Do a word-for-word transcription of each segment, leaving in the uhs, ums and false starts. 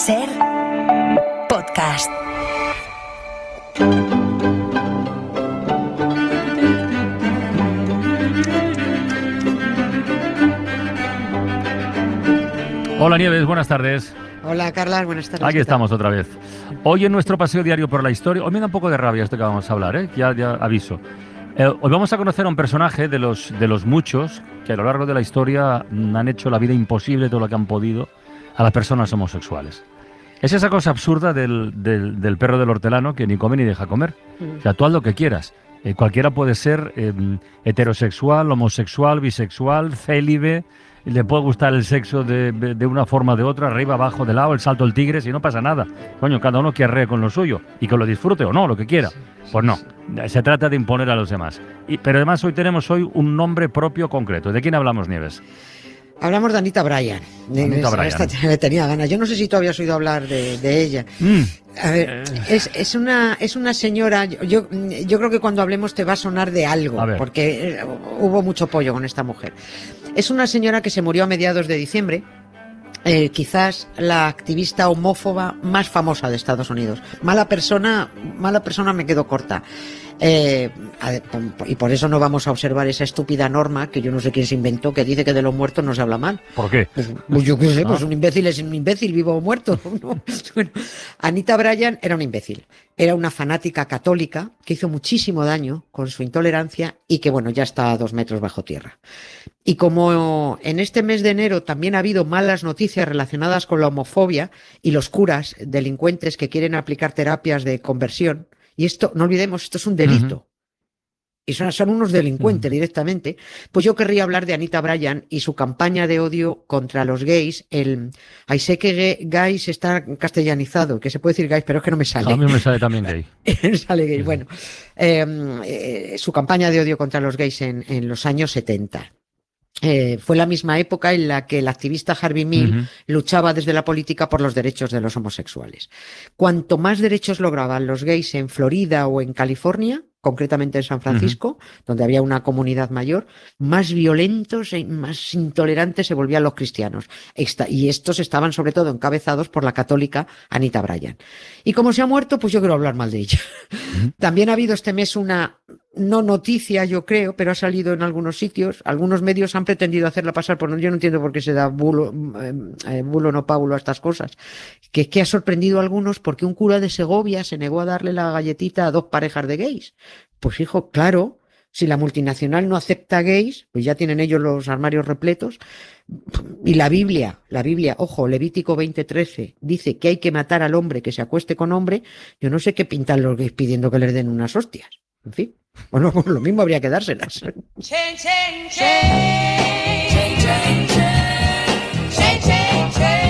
Ser podcast. Hola Nieves, buenas tardes. Hola Carla, buenas tardes. Aquí estamos otra vez. Hoy en nuestro paseo diario por la historia, hoy me da un poco de rabia esto que vamos a hablar, ¿eh? ya, ya aviso. Eh, hoy vamos a conocer a un personaje de los, de los muchos que a lo largo de la historia han hecho la vida imposible todo lo que han podido a las personas homosexuales. Es esa cosa absurda del, del, del perro del hortelano que ni come ni deja comer. O sea, tú haz lo que quieras. Eh, cualquiera puede ser eh, heterosexual, homosexual, bisexual, célibe. Le puede gustar el sexo de, de una forma o de otra, arriba, abajo, de lado, el salto del tigre, si no pasa nada. Coño, cada uno que arree con lo suyo y que lo disfrute o no, lo que quiera. Pues no, se trata de imponer a los demás. Y, pero además hoy tenemos hoy un nombre propio concreto. ¿De quién hablamos, Nieves? Hablamos de Anita Bryant. Anita Bryant. Esta me tenía ganas. Yo no sé si tú habías oído hablar de, de ella. Mm. A ver, es, es, una, es una señora, yo, yo creo que cuando hablemos te va a sonar de algo, porque hubo mucho pollo con esta mujer. Es una señora que se murió a mediados de diciembre, eh, quizás la activista homófoba más famosa de Estados Unidos. Mala persona, mala persona me quedo corta. Eh, y por eso no vamos a observar esa estúpida norma que yo no sé quién se inventó, que dice que de los muertos no se habla mal. ¿Por qué? Pues, pues yo qué sé, pues un imbécil es un imbécil, vivo o muerto, ¿no? Bueno, Anita Bryant era un imbécil, era una fanática católica que hizo muchísimo daño con su intolerancia y que bueno, ya está a dos metros bajo tierra. Y como en este mes de enero también ha habido malas noticias relacionadas con la homofobia y los curas delincuentes que quieren aplicar terapias de conversión, y esto, no olvidemos, esto es un delito. Uh-huh. Y son, son unos delincuentes uh-huh. directamente. Pues yo querría hablar de Anita Bryant y su campaña de odio contra los gays. El, ay, sé que gay, gays está castellanizado, que se puede decir gays, pero es que no me sale. A mí me sale también gay. sale gay, uh-huh. bueno. Eh, eh, su campaña de odio contra los gays en, en los años setenta. Eh, fue la misma época en la que el activista Harvey Milk uh-huh. luchaba desde la política por los derechos de los homosexuales. Cuanto más derechos lograban los gays en Florida o en California, concretamente en San Francisco, uh-huh. donde había una comunidad mayor, más violentos y más intolerantes se volvían los cristianos. Esta, y estos estaban sobre todo encabezados por la católica Anita Bryant. Y como se ha muerto, pues yo quiero hablar mal de ella. Uh-huh. También ha habido este mes una, no noticia yo creo, pero ha salido en algunos sitios, algunos medios han pretendido hacerla pasar por, yo no entiendo por qué se da bulo, eh, bulo no pábulo a estas cosas, que es que ha sorprendido a algunos porque un cura de Segovia se negó a darle la galletita a dos parejas de gays. Pues hijo, claro, si la multinacional no acepta gays, pues ya tienen ellos los armarios repletos. Y la Biblia, la Biblia, ojo, Levítico veinte trece, dice que hay que matar al hombre que se acueste con hombre. Yo no sé qué pintan los gays pidiendo que les den unas hostias. En fin, bueno, pues lo mismo habría que dárselas. Change, change, change. Change, change, change. Change, change, change.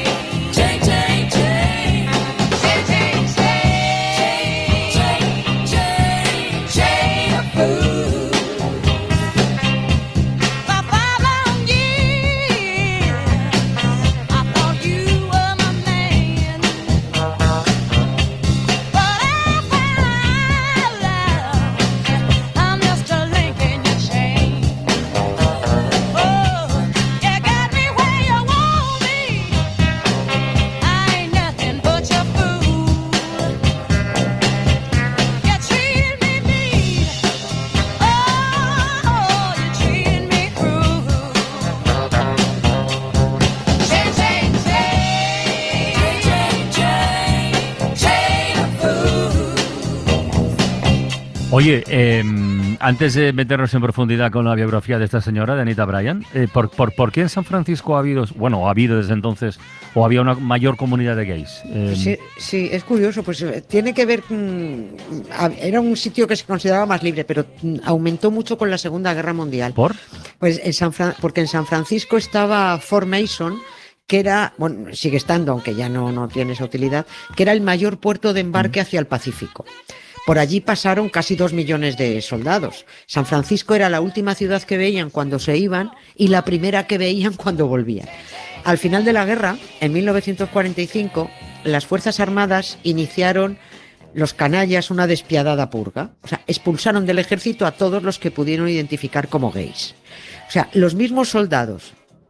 Oye, eh, antes de meternos en profundidad con la biografía de esta señora, de Anita Bryant, eh, ¿por, por, ¿por qué en San Francisco ha habido, bueno, ha habido desde entonces, o había una mayor comunidad de gays? Eh, sí, sí, es curioso, pues tiene que ver, era un sitio que se consideraba más libre, pero aumentó mucho con la Segunda Guerra Mundial. ¿Por? Pues en San Fran- porque en San Francisco estaba Fort Mason, que era, bueno, sigue estando, aunque ya no, no tiene esa utilidad, que era el mayor puerto de embarque hacia el Pacífico. Por allí pasaron casi dos millones de soldados. San Francisco era la última ciudad que veían cuando se iban y la primera que veían cuando volvían. Al final de la guerra, en mil novecientos cuarenta y cinco, las Fuerzas Armadas iniciaron, los canallas, una despiadada purga. O sea, expulsaron del ejército a todos los que pudieron identificar como gays. O sea, los mismos soldados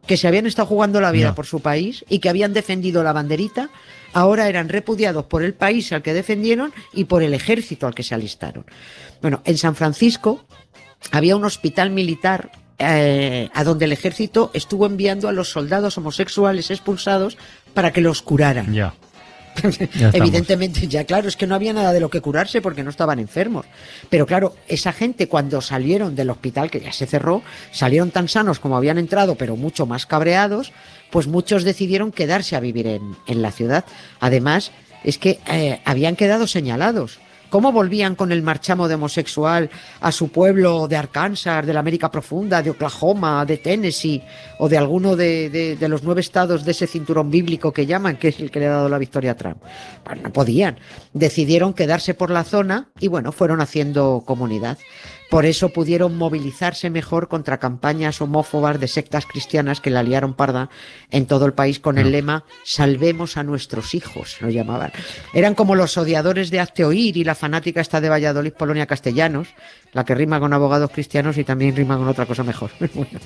que se habían estado jugando la vida No. por su país y que habían defendido la banderita, ahora eran repudiados por el país al que defendieron y por el ejército al que se alistaron. Bueno, en San Francisco había un hospital militar eh, a donde el ejército estuvo enviando a los soldados homosexuales expulsados para que los curaran. Ya. Ya Evidentemente, ya claro, es que no había nada de lo que curarse porque no estaban enfermos. Pero claro, esa gente cuando salieron del hospital, que ya se cerró, salieron tan sanos como habían entrado, pero mucho más cabreados, pues muchos decidieron quedarse a vivir en, en la ciudad. Además, es que eh, habían quedado señalados. ¿Cómo volvían con el marchamo de homosexual a su pueblo de Arkansas, de la América Profunda, de Oklahoma, de Tennessee o de alguno de, de, de los nueve estados de ese cinturón bíblico que llaman, que es el que le ha dado la victoria a Trump? Pues no podían. Decidieron quedarse por la zona y bueno, fueron haciendo comunidad. Por eso pudieron movilizarse mejor contra campañas homófobas de sectas cristianas que la liaron parda en todo el país con el lema "Salvemos a nuestros hijos", lo llamaban. Eran como los odiadores de Hazte Oír y la fanática esta de Valladolid, Polonia Castellanos, la que rima con abogados cristianos y también rima con otra cosa mejor. Bueno.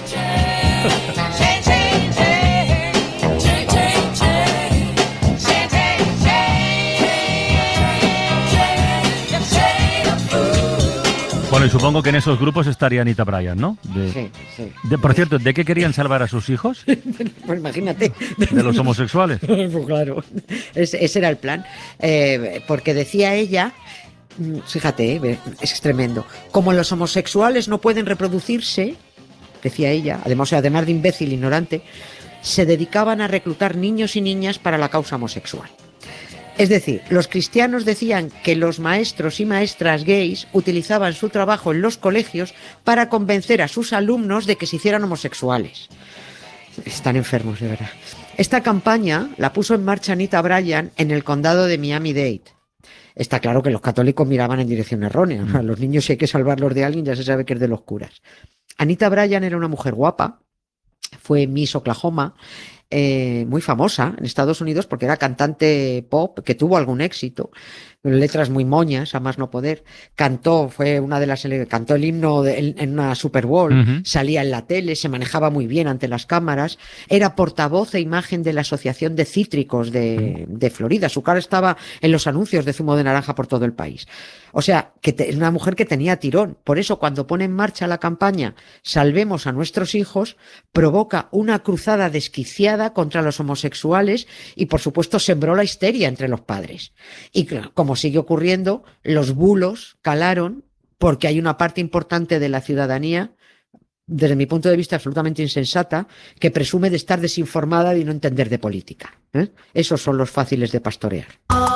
Bueno, y supongo que en esos grupos estaría Anita Bryant, ¿no? De, Sí, sí. de- por cierto, ¿de qué querían salvar a sus hijos? Pues imagínate. ¿De los homosexuales? Pues claro, ese, ese era el plan. Eh, porque decía ella, mm, fíjate, eh, es tremendo, como los homosexuales no pueden reproducirse, decía ella, además, además de imbécil, ignorante, se dedicaban a reclutar niños y niñas para la causa homosexual. Es decir, los cristianos decían que los maestros y maestras gays utilizaban su trabajo en los colegios para convencer a sus alumnos de que se hicieran homosexuales. Están enfermos, de verdad. Esta campaña la puso en marcha Anita Bryant en el condado de Miami-Dade. Está claro que los católicos miraban en dirección errónea. A los niños, si hay que salvarlos de alguien, ya se sabe que es de los curas. Anita Bryant era una mujer guapa, fue Miss Oklahoma, eh, muy famosa en Estados Unidos porque era cantante pop que tuvo algún éxito, letras muy moñas, a más no poder. Cantó, fue una de las, cantó el himno de, en, en una Super Bowl, Uh-huh. salía en la tele, se manejaba muy bien ante las cámaras, era portavoz e imagen de la Asociación de Cítricos de, de Florida. Su cara estaba en los anuncios de zumo de naranja por todo el país. O sea, que te, es una mujer que tenía tirón. Por eso, cuando pone en marcha la campaña "Salvemos a nuestros hijos", provoca una cruzada desquiciada contra los homosexuales y, por supuesto, sembró la histeria entre los padres. Y claro, como sigue ocurriendo, los bulos calaron porque hay una parte importante de la ciudadanía, desde mi punto de vista absolutamente insensata, que presume de estar desinformada y no entender de política, ¿eh? Esos son los fáciles de pastorear.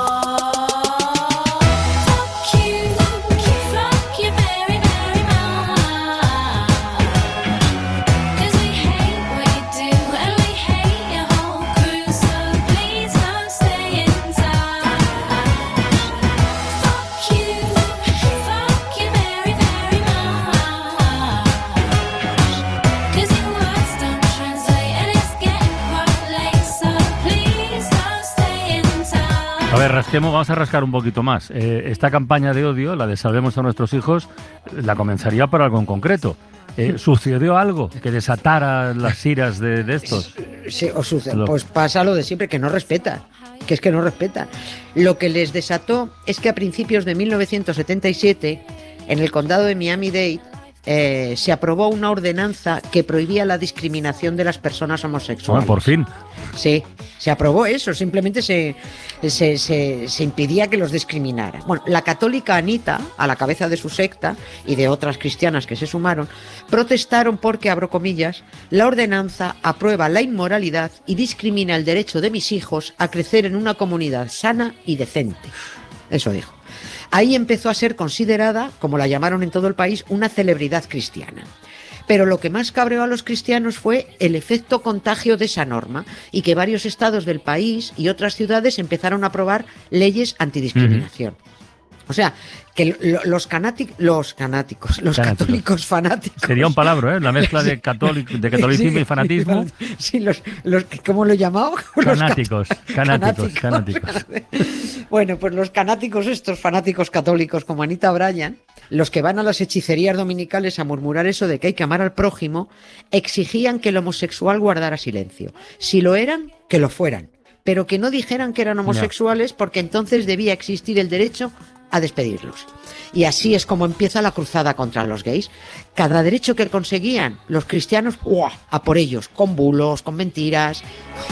A ver, rasquemos, vamos a rascar un poquito más. Eh, esta campaña de odio, la de "Salvemos a nuestros hijos", la comenzaría por algo en concreto. Eh, ¿Sucedió algo que desatara las iras de, de estos? Sí, o sucede, Lo- pues pasa lo de siempre, que no respetan, que es que no respetan. Lo que les desató es que a principios de mil novecientos setenta y siete, en el condado de Miami-Dade, eh, se aprobó una ordenanza que prohibía la discriminación de las personas homosexuales. Bueno, por fin. Sí, se aprobó eso, simplemente se, se, se, se impidía que los discriminaran. Bueno, la católica Anita, a la cabeza de su secta y de otras cristianas que se sumaron, protestaron porque, abro comillas, "la ordenanza aprueba la inmoralidad y discrimina el derecho de mis hijos a crecer en una comunidad sana y decente". Eso dijo. Ahí empezó a ser considerada, como la llamaron en todo el país, una celebridad cristiana. Pero lo que más cabreó a los cristianos fue el efecto contagio de esa norma y que varios estados del país y otras ciudades empezaron a aprobar leyes antidiscriminación. O sea, que lo, los, canátic, los canáticos, los Canáticos. católicos fanáticos... Sería un palabra, ¿eh? La mezcla de, católico, de catolicismo sí, y fanatismo. Sí, los, los, ¿cómo lo he llamado? Canáticos, canáticos, canáticos. Bueno, pues los canáticos, estos fanáticos católicos como Anita Bryant, los que van a las hechicerías dominicales a murmurar eso de que hay que amar al prójimo, exigían que el homosexual guardara silencio. Si lo eran, que lo fueran, pero que no dijeran que eran homosexuales, no. Porque entonces debía existir el derecho a despedirlos. Y así es como empieza la cruzada contra los gays. Cada derecho que conseguían los cristianos, ¡uah!, a por ellos, con bulos, con mentiras.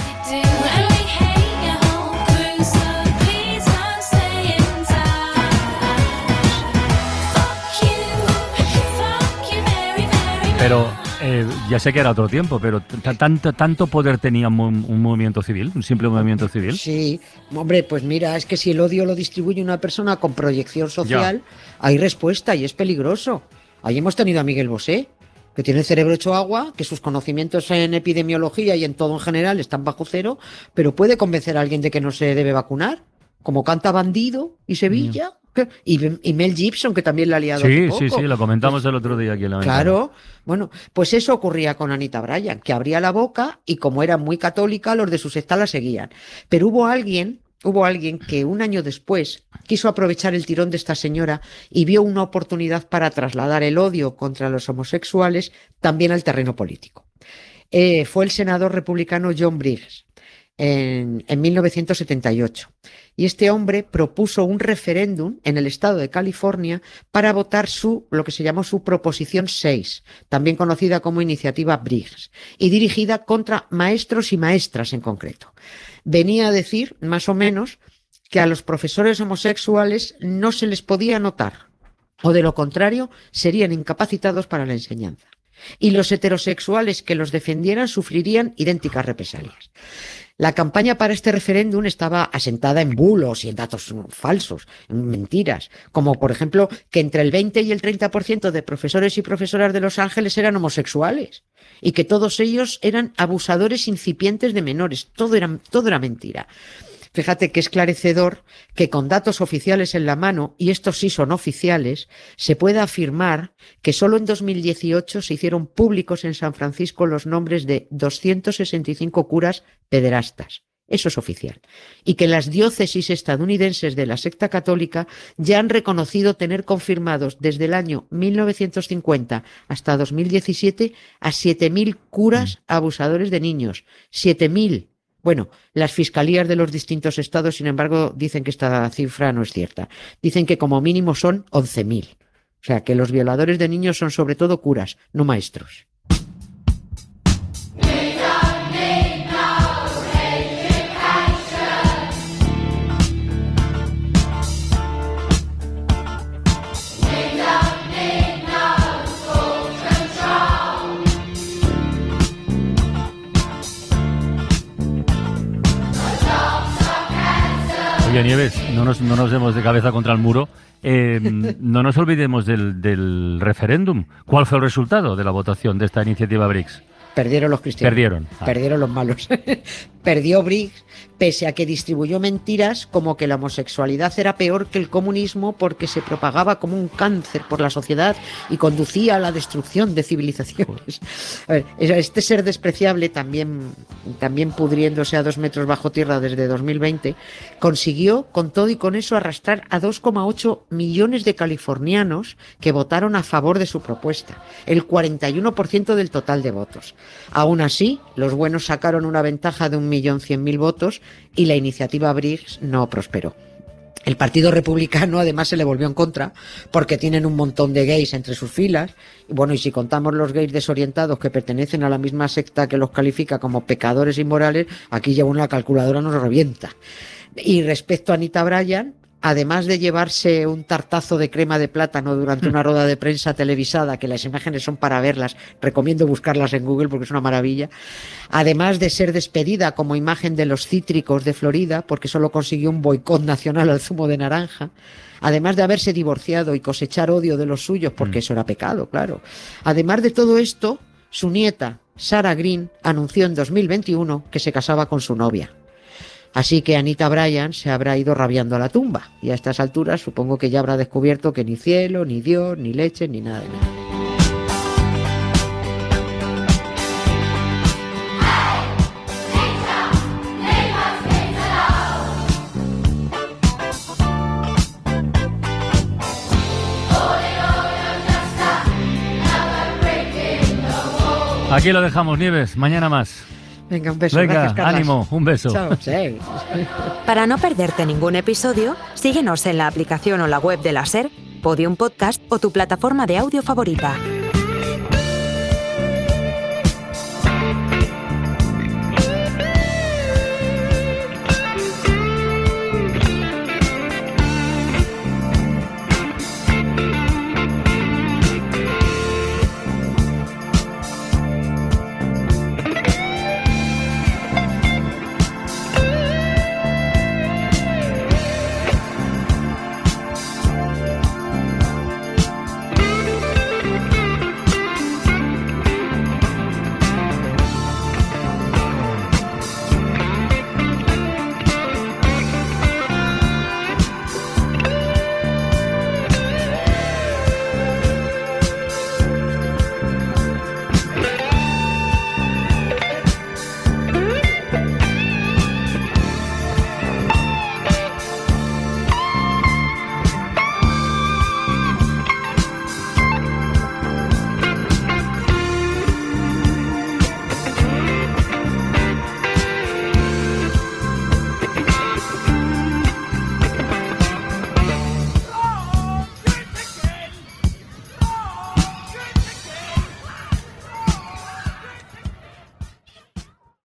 Pero eh, ya sé que era otro tiempo, pero tanto, tanto poder tenía un, un movimiento civil, un simple movimiento civil. Sí, hombre, pues mira, es que si el odio lo distribuye una persona con proyección social, ya. Hay respuesta y es peligroso. Ahí hemos tenido a Miguel Bosé, que tiene el cerebro hecho agua, que sus conocimientos en epidemiología y en todo en general están bajo cero, pero puede convencer a alguien de que no se debe vacunar, como canta Bandido y Sevilla. Mm. Y, y Mel Gibson, que también la ha liado. Sí, hace poco. sí, sí, lo comentamos el otro día aquí en la ventana. Claro, bueno, pues eso ocurría con Anita Bryant, que abría la boca y como era muy católica, los de su secta la seguían. Pero hubo alguien, hubo alguien que un año después quiso aprovechar el tirón de esta señora y vio una oportunidad para trasladar el odio contra los homosexuales también al terreno político. Eh, fue el senador republicano John Briggs. En, en mil novecientos setenta y ocho. Y este hombre propuso un referéndum en el estado de California para votar su, lo que se llamó su Proposición seis, también conocida como Iniciativa Briggs, y dirigida contra maestros y maestras en concreto. Venía a decir, más o menos, que a los profesores homosexuales no se les podía anotar, o de lo contrario, serían incapacitados para la enseñanza. Y los heterosexuales que los defendieran sufrirían idénticas represalias. La campaña para este referéndum estaba asentada en bulos y en datos falsos, en mentiras, como por ejemplo que entre el veinte y el treinta por ciento de profesores y profesoras de Los Ángeles eran homosexuales y que todos ellos eran abusadores incipientes de menores. Todo era, todo era mentira. Fíjate qué esclarecedor que con datos oficiales en la mano, y estos sí son oficiales, se pueda afirmar que solo en dos mil dieciocho se hicieron públicos en San Francisco los nombres de doscientos sesenta y cinco curas pederastas. Eso es oficial. Y que las diócesis estadounidenses de la secta católica ya han reconocido tener confirmados desde el año mil novecientos cincuenta hasta dos mil diecisiete a siete mil curas abusadores de niños. siete mil. Bueno, las fiscalías de los distintos estados, sin embargo, dicen que esta cifra no es cierta. Dicen que como mínimo son once mil. O sea, que los violadores de niños son sobre todo curas, no maestros. Oye, Nieves, no nos, no nos demos de cabeza contra el muro. Eh, no nos olvidemos del, del referéndum. ¿Cuál fue el resultado de la votación de esta iniciativa Briggs? Perdieron los cristianos. Perdieron. Ah. Perdieron los malos. Perdió Briggs, pese a que distribuyó mentiras como que la homosexualidad era peor que el comunismo porque se propagaba como un cáncer por la sociedad y conducía a la destrucción de civilizaciones. A ver, este ser despreciable, también, también pudriéndose a dos metros bajo tierra desde dos mil veinte, consiguió con todo y con eso arrastrar a dos coma ocho millones de californianos que votaron a favor de su propuesta, el cuarenta y uno por ciento del total de votos. Aún así, los buenos sacaron una ventaja de un millón cien mil votos y la iniciativa Briggs no prosperó. El Partido Republicano además se le volvió en contra porque tienen un montón de gays entre sus filas. Y bueno, y si contamos los gays desorientados que pertenecen a la misma secta que los califica como pecadores inmorales, aquí ya una calculadora nos revienta. Y respecto a Anita Bryant, además de llevarse un tartazo de crema de plátano durante una rueda de prensa televisada, que las imágenes son para verlas, recomiendo buscarlas en Google porque es una maravilla, además de ser despedida como imagen de los cítricos de Florida, porque solo consiguió un boicot nacional al zumo de naranja, además de haberse divorciado y cosechar odio de los suyos, porque mm. eso era pecado, claro. Además de todo esto, su nieta, Sarah Green, anunció en dos mil veintiuno que se casaba con su novia. Así que Anita Bryant se habrá ido rabiando a la tumba y a estas alturas supongo que ya habrá descubierto que ni cielo, ni Dios, ni leche, ni nada de nada. Aquí lo dejamos, Nieves. Mañana más. Venga, un beso. Venga, gracias, Carlas. ánimo, un beso. Chao. Sí. Para no perderte ningún episodio, síguenos en la aplicación o la web de la SER, Podium Podcast o tu plataforma de audio favorita.